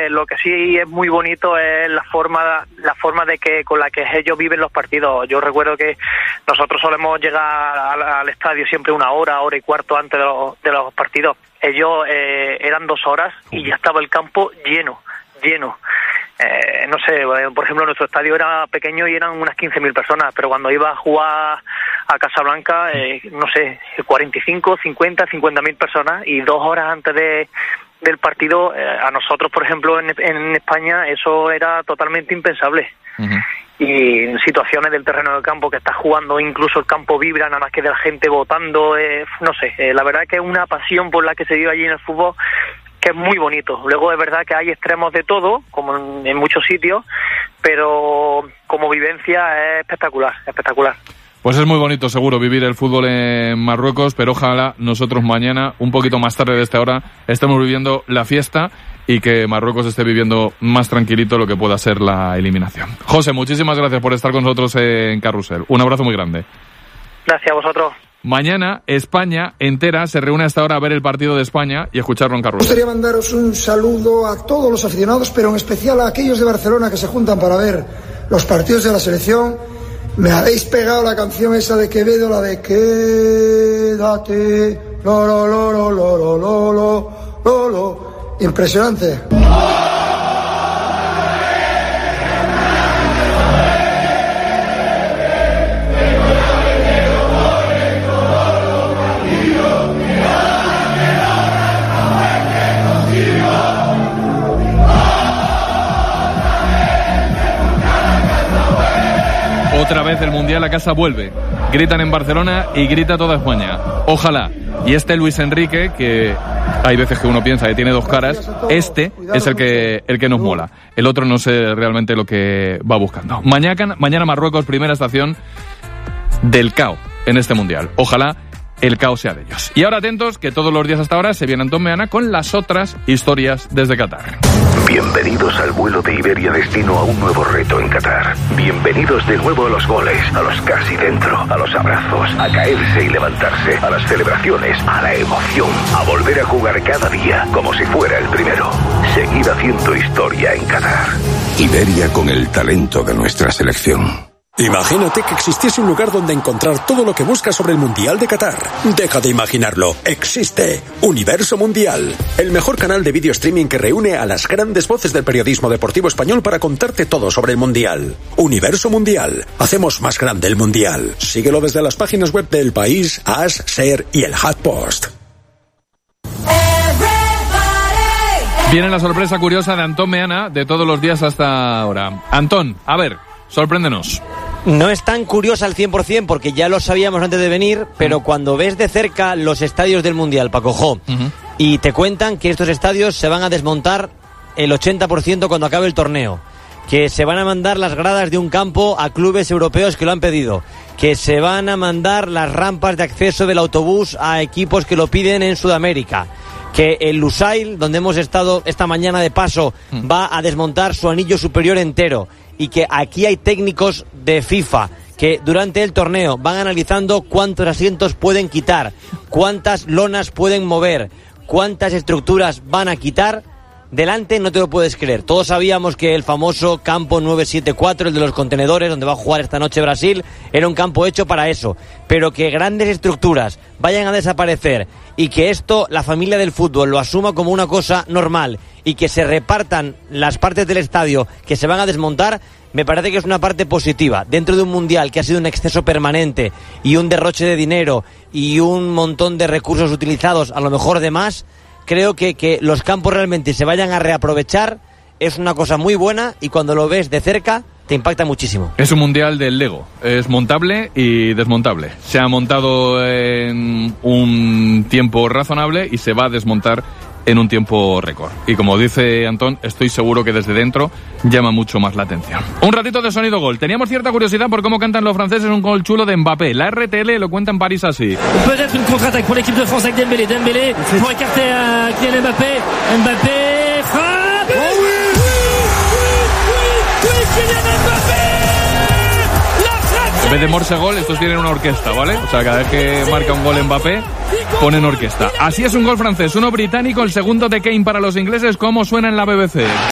lo que sí es muy bonito es la forma de que con la que ellos viven los partidos. Yo recuerdo que nosotros solemos llegar al estadio siempre una hora y cuarto antes de los partidos. Ellos eran 2 horas y ya estaba el campo lleno. No sé, por ejemplo, nuestro estadio era pequeño y eran unas 15.000 personas, pero cuando iba a jugar a Casablanca, no sé, 45, 50, 50.000 personas, y 2 horas antes del partido, a nosotros, por ejemplo, en España, eso era totalmente impensable. Uh-huh. Y en situaciones del terreno del campo que estás jugando, incluso el campo vibra nada más que de la gente votando, no sé, la verdad que es una pasión por la que se vive allí en el fútbol, que es muy bonito. Luego es verdad que hay extremos de todo, como en muchos sitios, pero como vivencia es espectacular. Pues es muy bonito seguro vivir el fútbol en Marruecos, pero ojalá nosotros mañana, un poquito más tarde de esta hora, estemos viviendo la fiesta y que Marruecos esté viviendo más tranquilito lo que pueda ser la eliminación. José, muchísimas gracias por estar con nosotros en Carrusel. Un abrazo muy grande. Gracias a vosotros. Mañana España entera se reúne hasta ahora a ver el partido de España y escucharlo en Carrusel. Me gustaría mandaros un saludo a todos los aficionados, pero en especial a aquellos de Barcelona que se juntan para ver los partidos de la selección. Me habéis pegado la canción esa de Quevedo, la de Quédate, lo. Impresionante. Otra vez el Mundial a casa vuelve. Gritan en Barcelona y grita toda España. Ojalá. Y este Luis Enrique, que hay veces que uno piensa que tiene 2 caras, este es el que nos mola. El otro no sé realmente lo que va buscando. Mañana Marruecos, primera estación del caos en este Mundial. Ojalá el caos sea de ellos. Y ahora atentos, que todos los días hasta ahora se viene Antón Meana con las otras historias desde Qatar. Bienvenidos al vuelo de Iberia destino a un nuevo reto en Qatar. Bienvenidos de nuevo a los goles, a los casi dentro, a los abrazos, a caerse y levantarse, a las celebraciones, a la emoción, a volver a jugar cada día como si fuera el primero. Seguir haciendo historia en Qatar. Iberia con el talento de nuestra selección. Imagínate que existiese un lugar donde encontrar todo lo que buscas sobre el Mundial de Qatar. Deja de imaginarlo. Existe Universo Mundial, el mejor canal de video streaming que reúne a las grandes voces del periodismo deportivo español para contarte todo sobre el Mundial. Universo Mundial. Hacemos más grande el Mundial. Síguelo desde las páginas web del País, As, Ser y el HuffPost. Viene la sorpresa curiosa de Antón Meana de todos los días hasta ahora. Antón, a ver, sorpréndenos. No es tan curiosa al 100% porque ya lo sabíamos antes de venir, pero cuando ves de cerca los estadios del Mundial, Paco Jo, y te cuentan que estos estadios se van a desmontar el 80% cuando acabe el torneo, que se van a mandar las gradas de un campo a clubes europeos que lo han pedido, que se van a mandar las rampas de acceso del autobús a equipos que lo piden en Sudamérica, que el Lusail, donde hemos estado esta mañana de paso, va a desmontar su anillo superior entero, y que aquí hay técnicos de FIFA que durante el torneo van analizando cuántos asientos pueden quitar, cuántas lonas pueden mover, cuántas estructuras van a quitar. Delante no te lo puedes creer. Todos sabíamos que el famoso campo 974, el de los contenedores, donde va a jugar esta noche Brasil, era un campo hecho para eso. Pero que grandes estructuras vayan a desaparecer y que esto, la familia del fútbol, lo asuma como una cosa normal y que se repartan las partes del estadio que se van a desmontar, me parece que es una parte positiva. Dentro de un mundial que ha sido un exceso permanente y un derroche de dinero y un montón de recursos utilizados, a lo mejor de más, creo que los campos realmente se vayan a reaprovechar es una cosa muy buena y cuando lo ves de cerca te impacta muchísimo. Es un mundial del Lego, es montable y desmontable. Se ha montado en un tiempo razonable y se va a desmontar en un tiempo récord. Y como dice Antón, estoy seguro que desde dentro llama mucho más la atención. Un ratito de sonido gol. Teníamos cierta curiosidad por cómo cantan los franceses un gol chulo de Mbappé. La RTL lo cuenta en París así. Peut-être une contre-attaque pour l'équipe de France avec Dembélé. Dembélé pour écarter a Kylian Mbappé. Mbappé frappe. Oh oui, Kylian Mbappé. En vez de Morse gol, estos tienen una orquesta, ¿vale? O sea, cada vez que marca un gol Mbappé, ponen orquesta. Así es un gol francés, uno británico, el segundo de Kane para los ingleses. ¿Cómo suena en la BBC?